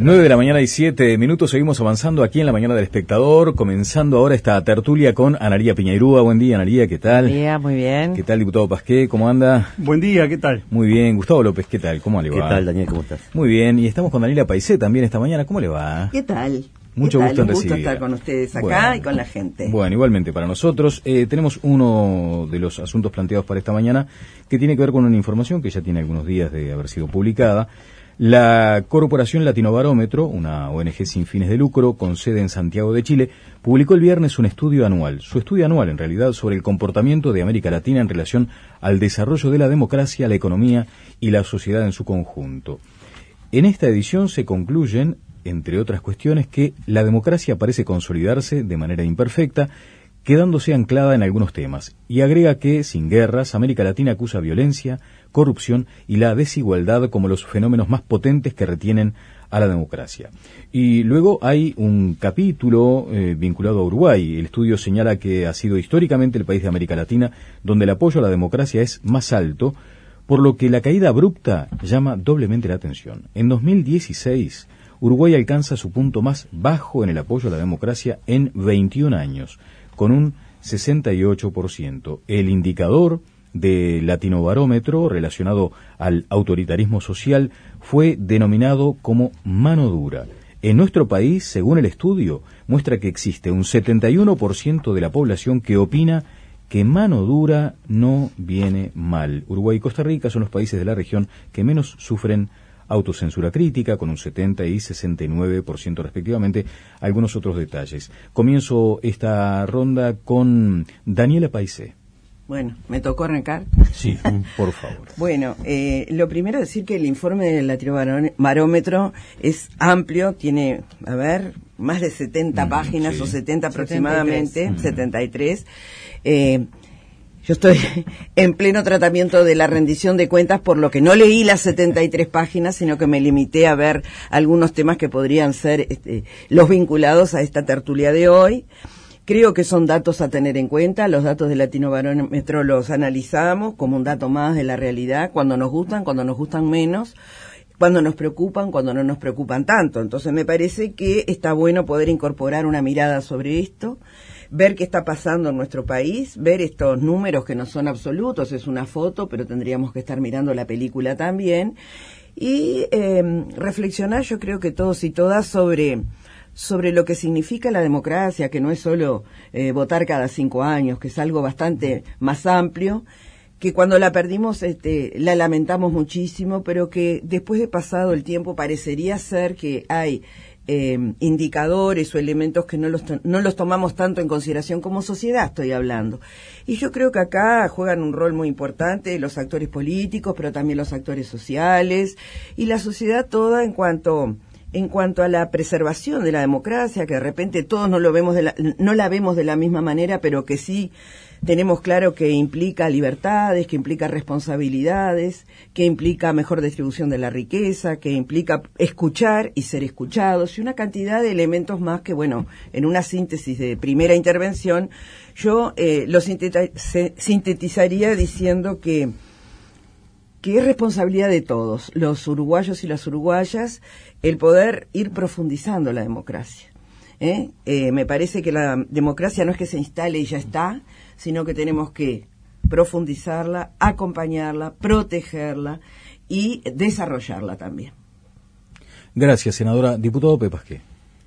9:07 seguimos avanzando aquí en la mañana del Espectador, comenzando ahora esta tertulia con Analía Piñairúa. Buen día, Analía, ¿qué tal? Buen día, muy bien. ¿Qué tal, diputado Pasqué? ¿Cómo anda? Buen día, ¿qué tal? Muy bien. Gustavo López, ¿qué tal? ¿Cómo le va? ¿Qué tal, Daniel? ¿Cómo estás? Muy bien, y estamos con Daniela Paisé también esta mañana. ¿Cómo le va? ¿Qué tal? Mucho gusto en Un gusto recibirla. estar con ustedes acá y con la gente. Bueno, igualmente para nosotros. Tenemos uno de los asuntos planteados para esta mañana que tiene que ver con una información que ya tiene algunos días de haber sido publicada. La Corporación Latinobarómetro, una ONG sin fines de lucro con sede en Santiago de Chile, publicó el viernes un estudio anual, su estudio anual en realidad, sobre el comportamiento de América Latina en relación al desarrollo de la democracia, la economía y la sociedad en su conjunto. En esta edición se concluyen, entre otras cuestiones, que la democracia parece consolidarse de manera imperfecta, quedándose anclada en algunos temas, y agrega que, sin guerras, América Latina acusa violencia, corrupción y la desigualdad como los fenómenos más potentes que retienen a la democracia. Y luego hay un capítulo vinculado a Uruguay. El estudio señala que ha sido históricamente el país de América Latina donde el apoyo a la democracia es más alto, por lo que la caída abrupta llama doblemente la atención. En 2016, Uruguay alcanza su punto más bajo en el apoyo a la democracia en 21 años, con un 68%. El indicador de Latinobarómetro relacionado al autoritarismo social fue denominado como mano dura. En nuestro país, según el estudio, muestra que existe un 71% de la población que opina que mano dura no viene mal. Uruguay y Costa Rica son los países de la región que menos sufren autocensura crítica, con un 70 y 69% respectivamente. Algunos otros detalles. Comienzo esta ronda con Daniela Paisé. Bueno, ¿me tocó arrancar? Sí, por favor. Bueno, lo primero es decir que el informe del Latinobarómetro es amplio, tiene, más de 70 páginas, sí, o 70 aproximadamente, 73. Yo estoy en pleno tratamiento de la rendición de cuentas, por lo que no leí las 73 páginas, sino que me limité a ver algunos temas que podrían ser los vinculados a esta tertulia de hoy. Creo que son datos a tener en cuenta. Los datos del Latinobarómetro los analizamos como un dato más de la realidad, cuando nos gustan menos, cuando nos preocupan, cuando no nos preocupan tanto. Entonces me parece que está bueno poder incorporar una mirada sobre esto, ver qué está pasando en nuestro país, ver estos números que no son absolutos, es una foto, pero tendríamos que estar mirando la película también, y reflexionar, yo creo que todos y todas, sobre lo que significa la democracia, que no es solo votar cada 5 años, que es algo bastante más amplio, que cuando la perdimos la lamentamos muchísimo, pero que después de pasado el tiempo parecería ser que hay indicadores o elementos que no los tomamos tanto en consideración como sociedad, estoy hablando. Y yo creo que acá juegan un rol muy importante los actores políticos, pero también los actores sociales y la sociedad toda en cuanto a la preservación de la democracia, que de repente todos no la vemos de la misma manera, pero que sí tenemos claro que implica libertades, que implica responsabilidades, que implica mejor distribución de la riqueza, que implica escuchar y ser escuchados, y una cantidad de elementos más que, bueno, en una síntesis de primera intervención, yo lo sintetizaría diciendo que es responsabilidad de todos, los uruguayos y las uruguayas, el poder ir profundizando la democracia. Me parece que la democracia no es que se instale y ya está, sino que tenemos que profundizarla, acompañarla, protegerla y desarrollarla también. Gracias, senadora. Diputado Pepe Pasqué.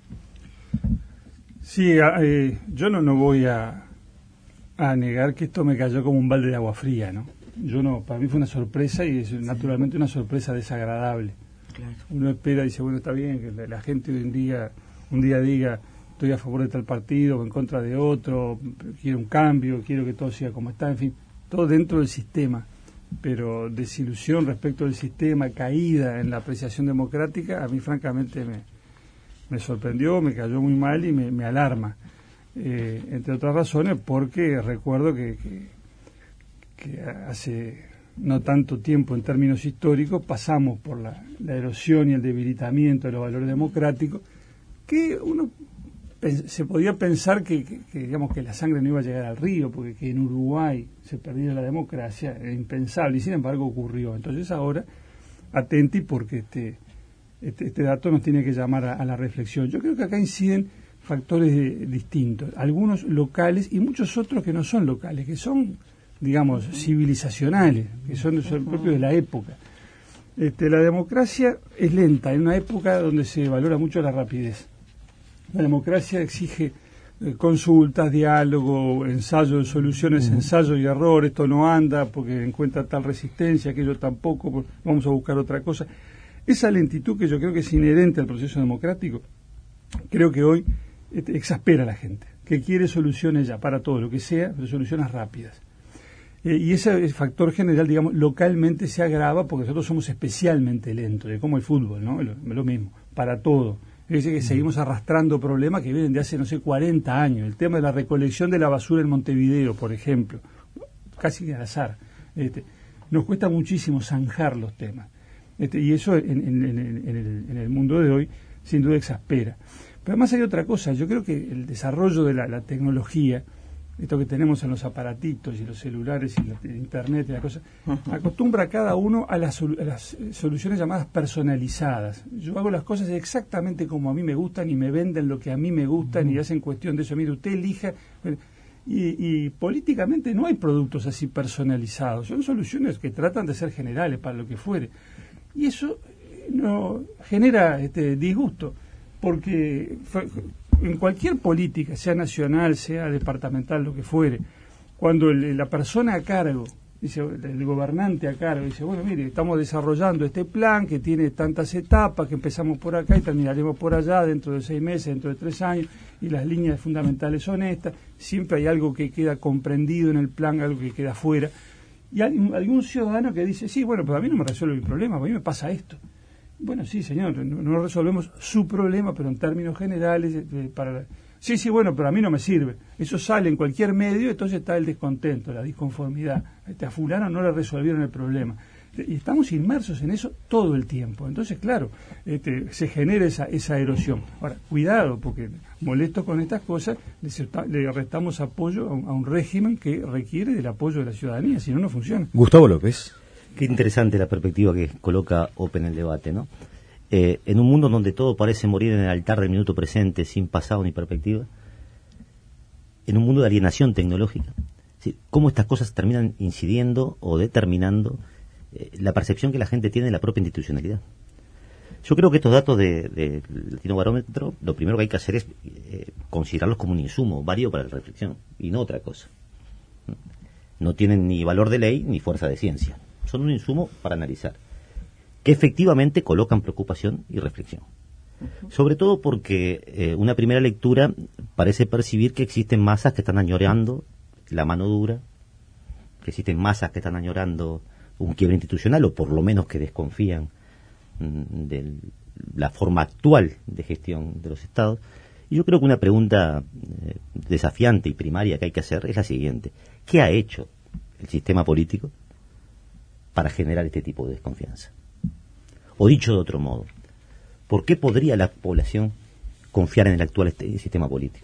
Sí, yo no voy a negar que esto me cayó como un balde de agua fría, ¿no? Para mí fue una sorpresa y es naturalmente una sorpresa desagradable. Claro. Uno espera y dice, bueno, está bien que la gente hoy en día, un día diga, estoy a favor de tal partido o en contra de otro, quiero un cambio, quiero que todo siga como está, en fin, todo dentro del sistema. Pero desilusión respecto del sistema, caída en la apreciación democrática, a mí francamente me sorprendió, me cayó muy mal y me alarma. Entre otras razones porque recuerdo que hace no tanto tiempo en términos históricos pasamos por la erosión y el debilitamiento de los valores democráticos, que uno se podía pensar que digamos que la sangre no iba a llegar al río, porque que en Uruguay se perdiera la democracia era impensable, y sin embargo ocurrió. Entonces ahora, atenti, porque este dato nos tiene que llamar a la reflexión. Yo creo que acá inciden factores distintos, algunos locales y muchos otros que no son locales, que son, digamos, civilizacionales, que son propios de la época. La democracia es lenta, en una época donde se valora mucho la rapidez. La democracia exige consultas, diálogo, ensayo de soluciones, ensayo y error, esto no anda porque encuentra tal resistencia, aquello tampoco, vamos a buscar otra cosa. Esa lentitud que yo creo que es inherente al proceso democrático, creo que hoy exaspera a la gente, que quiere soluciones ya para todo, lo que sea, pero soluciones rápidas. Y ese factor general, digamos, localmente se agrava porque nosotros somos especialmente lentos, es como el fútbol, ¿no? Lo mismo, para todo. Es decir, que seguimos arrastrando problemas que vienen de hace, 40 años. El tema de la recolección de la basura en Montevideo, por ejemplo, casi al azar. Nos cuesta muchísimo zanjar los temas. Y eso en el mundo de hoy, sin duda, exaspera. Pero además hay otra cosa. Yo creo que el desarrollo de la tecnología, esto que tenemos en los aparatitos y los celulares y el internet y la cosa, acostumbra a cada uno a las soluciones llamadas personalizadas. Yo hago las cosas exactamente como a mí me gustan y me venden lo que a mí me gustan y hacen cuestión de eso. Mire, usted elija. Y políticamente no hay productos así personalizados. Son soluciones que tratan de ser generales para lo que fuere. Y eso no genera disgusto, porque en cualquier política, sea nacional, sea departamental, lo que fuere, cuando la persona a cargo, dice el gobernante a cargo, dice, bueno, mire, estamos desarrollando este plan que tiene tantas etapas, que empezamos por acá y terminaremos por allá dentro de 6 meses, dentro de 3 años, y las líneas fundamentales son estas, siempre hay algo que queda comprendido en el plan, algo que queda fuera, y hay algún ciudadano que dice, sí, bueno, pero a mí no me resuelve el problema, a mí me pasa esto. Bueno, sí, señor, no resolvemos su problema, pero en términos generales, sí, bueno, pero a mí no me sirve. Eso sale en cualquier medio, entonces está el descontento, la disconformidad. A fulano no le resolvieron el problema. Y estamos inmersos en eso todo el tiempo. Entonces, claro, se genera esa erosión. Ahora, cuidado, porque molesto con estas cosas, le restamos apoyo a un régimen que requiere del apoyo de la ciudadanía, si no, no funciona. Gustavo López. Qué interesante la perspectiva que coloca Ope en el debate, ¿no? En un mundo donde todo parece morir en el altar del minuto presente, sin pasado ni perspectiva, en un mundo de alienación tecnológica, ¿sí? ¿Cómo estas cosas terminan incidiendo o determinando la percepción que la gente tiene de la propia institucionalidad? Yo creo que estos datos del Latino Barómetro, lo primero que hay que hacer es considerarlos como un insumo válido para la reflexión, y no otra cosa. No tienen ni valor de ley ni fuerza de ciencia. Son un insumo para analizar, que efectivamente colocan preocupación y reflexión. Sobre todo porque una primera lectura parece percibir que existen masas que están añorando la mano dura, que existen masas que están añorando un quiebre institucional, o por lo menos que desconfían de la forma actual de gestión de los estados. Y yo creo que una pregunta desafiante y primaria que hay que hacer es la siguiente: ¿qué ha hecho el sistema político para generar este tipo de desconfianza? O dicho de otro modo, ¿por qué podría la población confiar en el actual sistema político?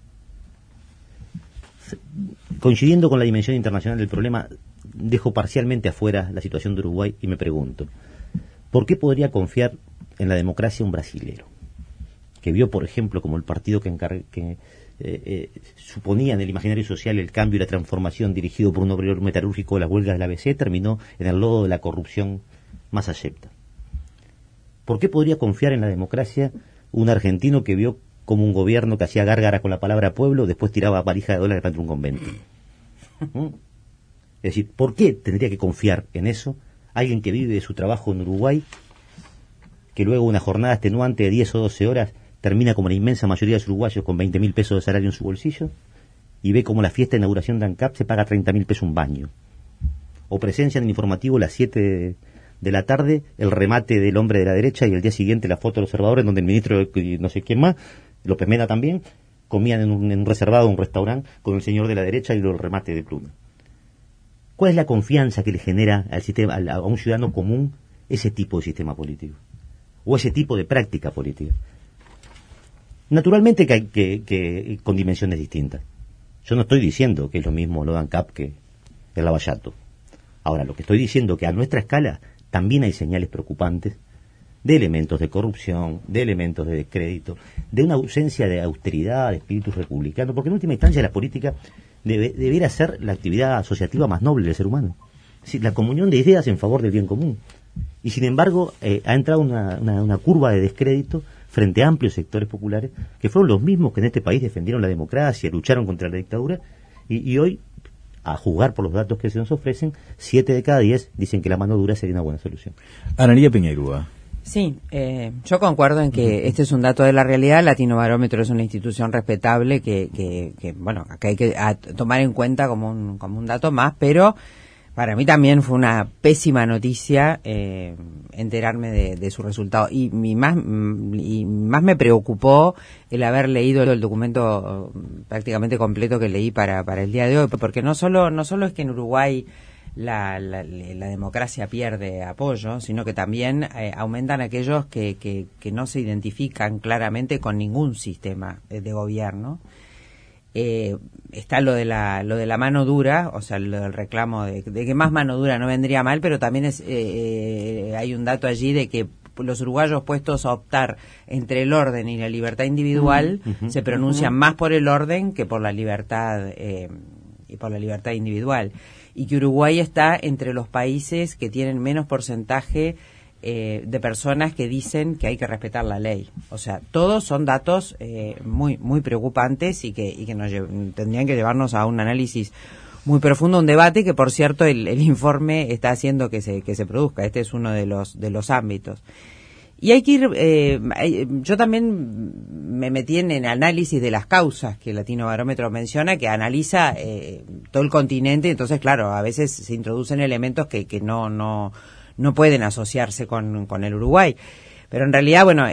Coincidiendo con la dimensión internacional del problema, dejo parcialmente afuera la situación de Uruguay y me pregunto, ¿por qué podría confiar en la democracia un brasilero? Que vio, por ejemplo, como el partido que suponía en el imaginario social el cambio y la transformación dirigido por un obrero metalúrgico de las huelgas del ABC, terminó en el lodo de la corrupción más acepta. ¿Por qué podría confiar en la democracia un argentino que vio como un gobierno que hacía gárgara con la palabra pueblo, después tiraba valija de dólares para entrar a un convento? Es decir, ¿por qué tendría que confiar en eso alguien que vive de su trabajo en Uruguay, que luego una jornada extenuante de 10 o 12 horas termina como la inmensa mayoría de los uruguayos con 20.000 pesos de salario en su bolsillo, y ve como la fiesta de inauguración de ANCAP se paga 30.000 pesos un baño? O presencia en el informativo a las 7 de la tarde el remate del hombre de la derecha, y el día siguiente la foto del observador en donde el ministro y no sé quién más, López Mena también, comían en un reservado, un restaurante, con el señor de la derecha y el remate de pluma. ¿Cuál es la confianza que le genera al sistema, a un ciudadano común, ese tipo de sistema político? O ese tipo de práctica política. Naturalmente que con dimensiones distintas. Yo no estoy diciendo que es lo mismo lo de ANCAP que el Lavallato. Ahora, lo que estoy diciendo es que a nuestra escala también hay señales preocupantes de elementos de corrupción, de elementos de descrédito, de una ausencia de austeridad, de espíritu republicano, porque en última instancia la política debiera ser la actividad asociativa más noble del ser humano. Es decir, la comunión de ideas en favor del bien común. Y sin embargo, ha entrado una curva de descrédito frente a amplios sectores populares, que fueron los mismos que en este país defendieron la democracia, lucharon contra la dictadura, y hoy, a juzgar por los datos que se nos ofrecen, 7 de cada 10 dicen que la mano dura sería una buena solución. Analía Piñeirúa. Sí, yo concuerdo en que este es un dato de la realidad. Latinobarómetro es una institución respetable que bueno, que hay que tomar en cuenta como un dato más, pero para mí también fue una pésima noticia enterarme de su resultado, y más me preocupó el haber leído el documento prácticamente completo que leí para el día de hoy, porque no solo es que en Uruguay la democracia pierde apoyo, sino que también aumentan aquellos que no se identifican claramente con ningún sistema de gobierno. Está lo de la mano dura, o sea, lo del reclamo de que más mano dura no vendría mal, pero también hay un dato allí de que los uruguayos puestos a optar entre el orden y la libertad individual se pronuncian más por el orden que por la libertad individual, y que Uruguay está entre los países que tienen menos porcentaje de personas que dicen que hay que respetar la ley. O sea, todos son datos muy muy preocupantes y que tendrían que llevarnos a un análisis muy profundo, un debate que, por cierto, el informe está haciendo que se produzca. Este es uno de los ámbitos. Y hay que ir, yo también me metí en el análisis de las causas que Latinobarómetro menciona, que analiza todo el continente. Entonces, claro, a veces se introducen elementos que no pueden asociarse con el Uruguay. Pero en realidad, bueno,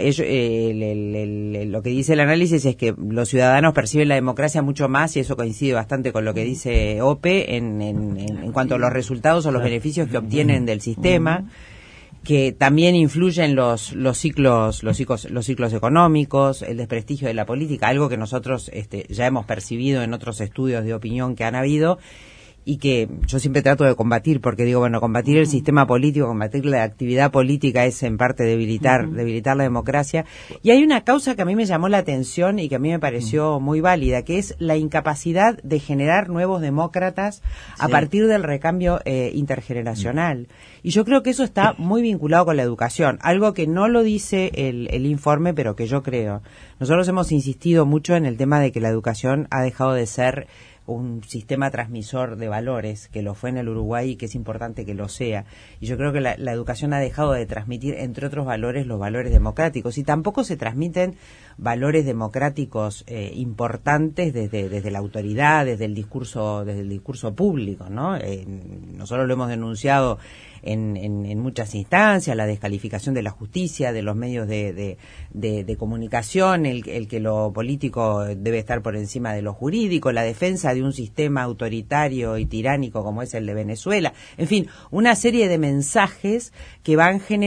lo que dice el análisis es que los ciudadanos perciben la democracia mucho más, y eso coincide bastante con lo que dice OPE en cuanto a los resultados o los beneficios que obtienen del sistema, que también influyen los ciclos económicos, el desprestigio de la política, algo que nosotros ya hemos percibido en otros estudios de opinión que han habido, y que yo siempre trato de combatir, porque digo, bueno, combatir el sistema político, combatir la actividad política es en parte debilitar la democracia. Y hay una causa que a mí me llamó la atención y que a mí me pareció muy válida, que es la incapacidad de generar nuevos demócratas a partir del recambio intergeneracional. Y yo creo que eso está muy vinculado con la educación, algo que no lo dice el informe, pero que yo creo. Nosotros hemos insistido mucho en el tema de que la educación ha dejado de ser un sistema transmisor de valores, que lo fue en el Uruguay y que es importante que lo sea. Y yo creo que la educación ha dejado de transmitir, entre otros valores, los valores democráticos. Y tampoco se transmiten valores democráticos importantes desde la autoridad, desde el discurso público, ¿no? Nosotros lo hemos denunciado en muchas instancias, la descalificación de la justicia, de los medios de comunicación, el que lo político debe estar por encima de lo jurídico, la defensa de un sistema autoritario y tiránico como es el de Venezuela. En fin, una serie de mensajes que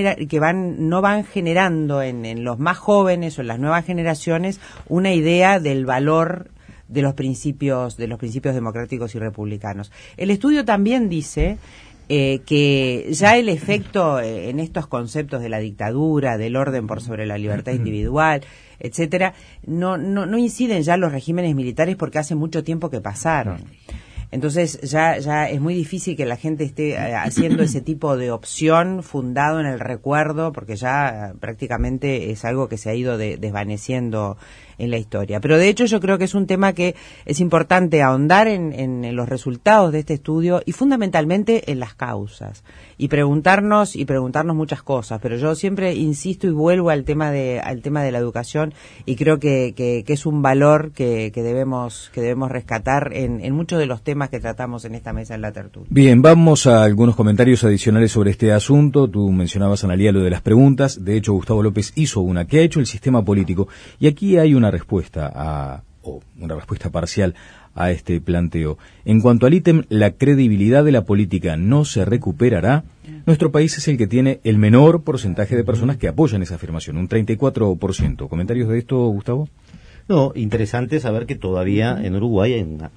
no van generando en los más jóvenes o en las nuevas generaciones una idea del valor de los principios democráticos y republicanos. El estudio también dice que ya el efecto en estos conceptos de la dictadura, del orden por sobre la libertad individual, etcétera, no inciden ya los regímenes militares, porque hace mucho tiempo que pasaron. Entonces ya es muy difícil que la gente esté haciendo ese tipo de opción fundado en el recuerdo, porque ya prácticamente es algo que se ha ido desvaneciendo en la historia. Pero de hecho yo creo que es un tema que es importante ahondar en los resultados de este estudio, y fundamentalmente en las causas, y preguntarnos muchas cosas. Pero yo siempre insisto y vuelvo al tema de la educación, y creo que es un valor que debemos rescatar en muchos de los temas que tratamos en esta mesa en la tertulia. Bien, vamos a algunos comentarios adicionales sobre este asunto. Tú mencionabas, Analía, lo de las preguntas. De hecho, Gustavo López hizo una. ¿Qué ha hecho el sistema político? Y aquí hay una respuesta una respuesta parcial a este planteo. En cuanto al ítem, la credibilidad de la política no se recuperará. Nuestro país es el que tiene el menor porcentaje de personas que apoyan esa afirmación, un 34%. ¿Comentarios de esto, Gustavo? No, interesante saber que todavía en Uruguay hay una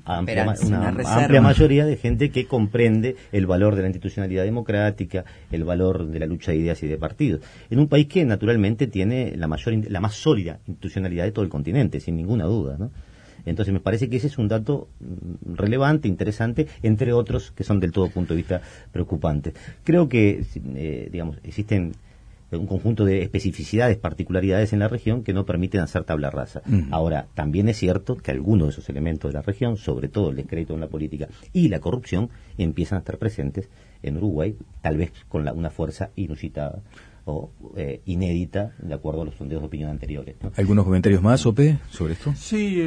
amplia mayoría de gente que comprende el valor de la institucionalidad democrática, el valor de la lucha de ideas y de partidos. En un país que naturalmente tiene la más sólida institucionalidad de todo el continente, sin ninguna duda, ¿no? Entonces me parece que ese es un dato relevante, interesante, entre otros que son del todo punto de vista preocupantes. Creo que, existen un conjunto de especificidades, particularidades en la región que no permiten hacer tabla rasa. Ahora, también es cierto que algunos de esos elementos de la región, sobre todo el descrédito en la política y la corrupción, empiezan a estar presentes en Uruguay, tal vez con una fuerza inusitada o inédita, de acuerdo a los sondeos de opinión anteriores, ¿no? ¿Algunos comentarios más, Ope, sobre esto? Sí,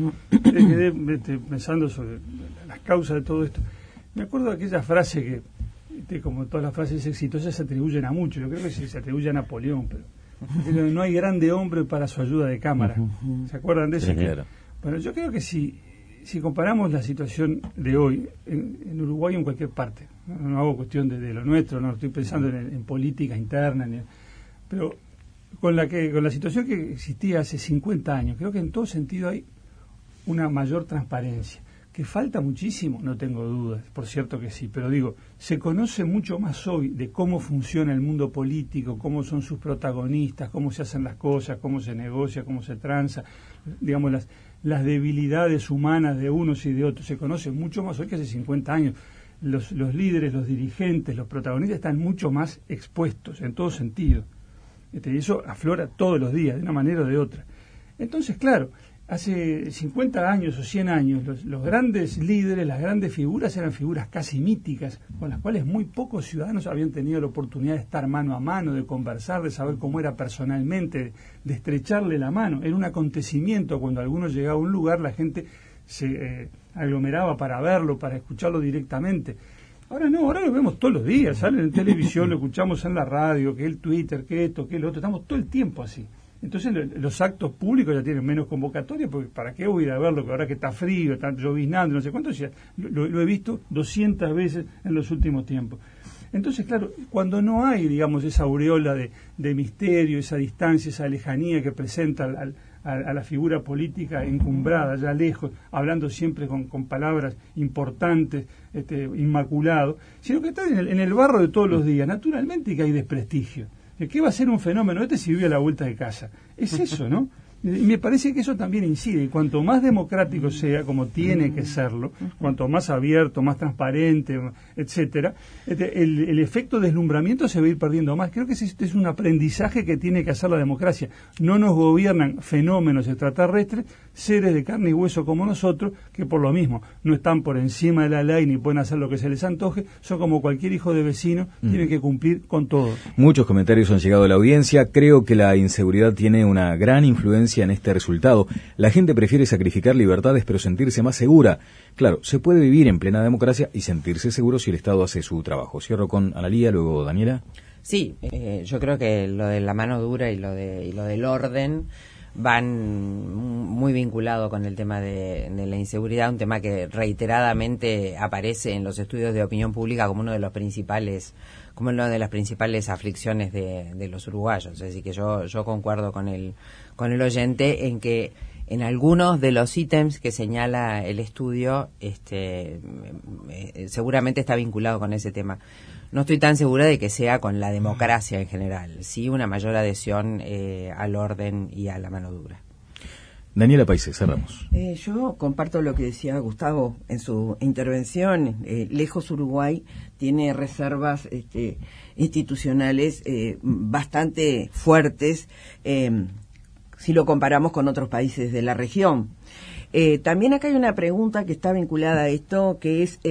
quedé pensando sobre las causas de todo esto. Me acuerdo de aquella frase que, como todas las frases exitosas, se atribuyen a muchos. Yo creo que se atribuye a Napoleón, pero no hay grande hombre para su ayuda de cámara. ¿Se acuerdan de eso? Sí, claro. Bueno, yo creo que si comparamos la situación de hoy en Uruguay o en cualquier parte, no hago cuestión de lo nuestro, no estoy pensando en política interna, pero con la situación que existía hace 50 años, creo que en todo sentido hay una mayor transparencia. Que falta muchísimo, no tengo dudas, por cierto que sí, pero digo, se conoce mucho más hoy de cómo funciona el mundo político, cómo son sus protagonistas, cómo se hacen las cosas, cómo se negocia, cómo se tranza, digamos, las debilidades humanas de unos y de otros. Se conoce mucho más hoy que hace 50 años. Los líderes, los dirigentes, los protagonistas están mucho más expuestos en todo sentido. Y eso aflora todos los días, de una manera o de otra. Entonces, claro, hace 50 años o 100 años, los grandes líderes, las grandes figuras eran figuras casi míticas, con las cuales muy pocos ciudadanos habían tenido la oportunidad de estar mano a mano, de conversar, de saber cómo era personalmente, de estrecharle la mano. Era un acontecimiento. Cuando alguno llegaba a un lugar, la gente se aglomeraba para verlo, para escucharlo directamente. Ahora no, ahora lo vemos todos los días, sale en televisión, lo escuchamos en la radio, que el Twitter, que esto, que el otro, estamos todo el tiempo así. Entonces los actos públicos ya tienen menos convocatoria, porque ¿para qué voy a ir a verlo? Que ahora que está frío, está lloviznando, no sé cuánto, lo he visto 200 veces en los últimos tiempos. Entonces, claro, cuando no hay, digamos, esa aureola de misterio, esa distancia, esa lejanía que presenta a la figura política encumbrada, ya lejos, hablando siempre con palabras importantes, inmaculado, sino que está en el barro de todos los días, naturalmente que hay desprestigio. ¿Qué va a ser un fenómeno si vive a la vuelta de casa? Es eso, ¿no? Y me parece que eso también incide. Y cuanto más democrático sea, como tiene que serlo, cuanto más abierto, más transparente, etcétera, el efecto deslumbramiento se va a ir perdiendo más. Creo que este es un aprendizaje que tiene que hacer la democracia. No nos gobiernan fenómenos extraterrestres, seres de carne y hueso como nosotros, que por lo mismo no están por encima de la ley ni pueden hacer lo que se les antoje, son como cualquier hijo de vecino, tienen que cumplir con todo. Muchos comentarios han llegado a la audiencia. Creo que la inseguridad tiene una gran influencia en este resultado. La gente prefiere sacrificar libertades pero sentirse más segura. Claro, se puede vivir en plena democracia y sentirse seguro si el Estado hace su trabajo. Cierro con Analía, luego Daniela. Sí, yo creo que lo de la mano dura y lo del orden van muy vinculado con el tema de la inseguridad, un tema que reiteradamente aparece en los estudios de opinión pública como uno de los principales, como una de las principales aflicciones de los uruguayos. Es decir, que yo concuerdo con el oyente en que en algunos de los ítems que señala el estudio, seguramente está vinculado con ese tema. No estoy tan segura de que sea con la democracia en general, sí una mayor adhesión al orden y a la mano dura. Daniela Paise, cerramos. Yo comparto lo que decía Gustavo en su intervención. Lejos Uruguay tiene reservas institucionales bastante fuertes si lo comparamos con otros países de la región. También acá hay una pregunta que está vinculada a esto, que es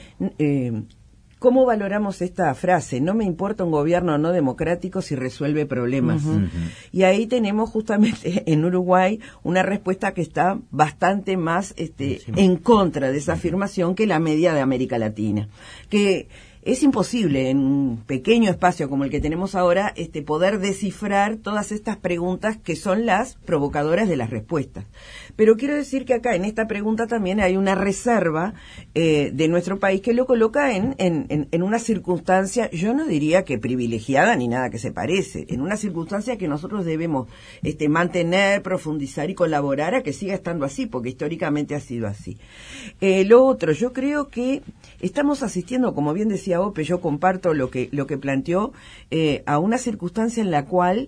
¿cómo valoramos esta frase? No me importa un gobierno no democrático si resuelve problemas. Y ahí tenemos justamente en Uruguay una respuesta que está bastante más en contra de esa afirmación que la media de América Latina. Que es imposible en un pequeño espacio como el que tenemos ahora poder descifrar todas estas preguntas que son las provocadoras de las respuestas. Pero quiero decir que acá en esta pregunta también hay una reserva de nuestro país que lo coloca en una circunstancia, yo no diría que privilegiada ni nada que se parece, en una circunstancia que nosotros debemos mantener, profundizar y colaborar a que siga estando así, porque históricamente ha sido así. Lo otro, yo creo que estamos asistiendo, como bien decía Ope, yo comparto lo que planteó, a una circunstancia en la cual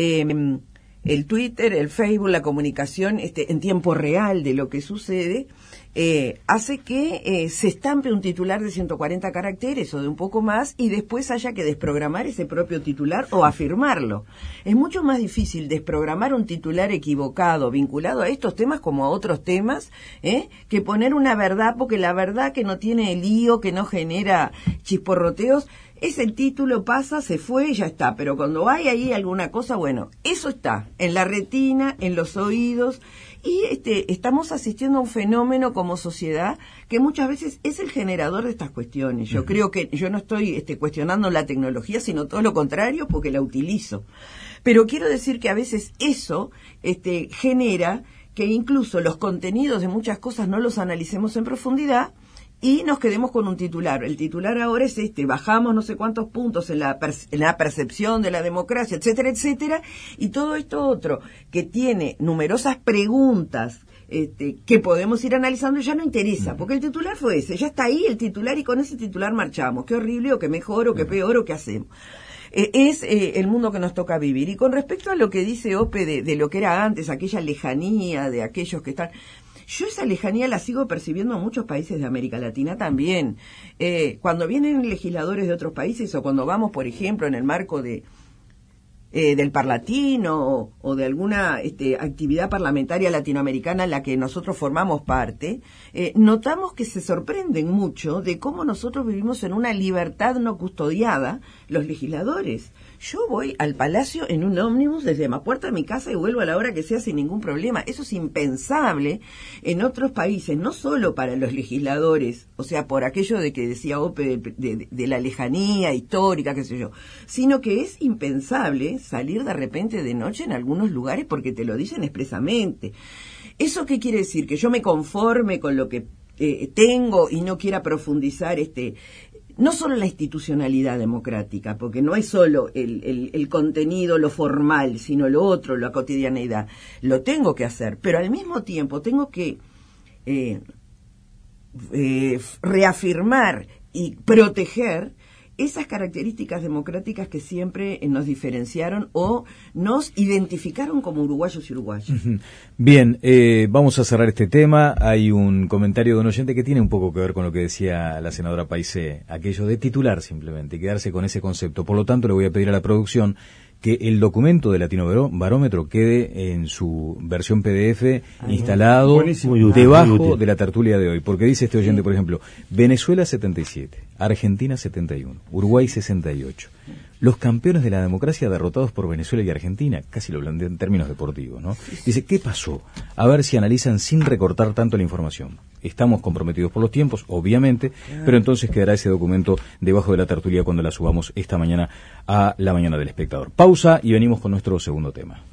el Twitter, el Facebook, la comunicación en tiempo real de lo que sucede, hace que se estampe un titular de 140 caracteres o de un poco más y después haya que desprogramar ese propio titular o afirmarlo. Es mucho más difícil desprogramar un titular equivocado, vinculado a estos temas como a otros temas, que poner una verdad, porque la verdad que no tiene lío, que no genera chisporroteos, ese título pasa, se fue y ya está, pero cuando hay ahí alguna cosa, bueno, eso está en la retina, en los oídos, y estamos asistiendo a un fenómeno como sociedad que muchas veces es el generador de estas cuestiones. Yo creo que yo no estoy cuestionando la tecnología, sino todo lo contrario, porque la utilizo. Pero quiero decir que a veces eso genera que incluso los contenidos de muchas cosas no los analicemos en profundidad y nos quedemos con un titular. El titular ahora es bajamos no sé cuántos puntos en la percepción de la democracia, etcétera, etcétera, y todo esto otro, que tiene numerosas preguntas que podemos ir analizando, ya no interesa, porque el titular fue ese, ya está ahí el titular y con ese titular marchamos, qué horrible o qué mejor o qué peor o qué hacemos. Es el mundo que nos toca vivir. Y con respecto a lo que dice Ope de lo que era antes, aquella lejanía de aquellos que están... Yo esa lejanía la sigo percibiendo en muchos países de América Latina también. Cuando vienen legisladores de otros países o cuando vamos, por ejemplo, en el marco del Parlatino o de alguna actividad parlamentaria latinoamericana en la que nosotros formamos parte, notamos que se sorprenden mucho de cómo nosotros vivimos en una libertad no custodiada, los legisladores. Yo voy al Palacio en un ómnibus desde la puerta de mi casa y vuelvo a la hora que sea sin ningún problema. Eso es impensable en otros países, no solo para los legisladores, o sea, por aquello de que decía Ope de la lejanía histórica, qué sé yo, sino que es impensable salir de repente de noche en algunos lugares porque te lo dicen expresamente. ¿Eso qué quiere decir? Que yo me conforme con lo que tengo y no quiera profundizar no solo la institucionalidad democrática, porque no es solo el contenido, lo formal, sino lo otro, la cotidianeidad. Lo tengo que hacer, pero al mismo tiempo tengo que reafirmar y proteger esas características democráticas que siempre nos diferenciaron o nos identificaron como uruguayos y uruguayas. Bien, vamos a cerrar este tema. Hay un comentario de un oyente que tiene un poco que ver con lo que decía la senadora Paisé, aquello de titular simplemente, y quedarse con ese concepto. Por lo tanto, le voy a pedir a la producción que el documento de Latino Barómetro quede en su versión PDF instalado debajo de la tertulia de hoy, porque dice este oyente, por ejemplo, Venezuela 77, Argentina 71, Uruguay 68. Los campeones de la democracia derrotados por Venezuela y Argentina, casi lo plantea en términos deportivos, ¿no? Dice, ¿qué pasó? A ver si analizan sin recortar tanto la información. Estamos comprometidos por los tiempos, obviamente, pero entonces quedará ese documento debajo de la tertulia cuando la subamos esta mañana a La Mañana del Espectador. Pausa y venimos con nuestro segundo tema.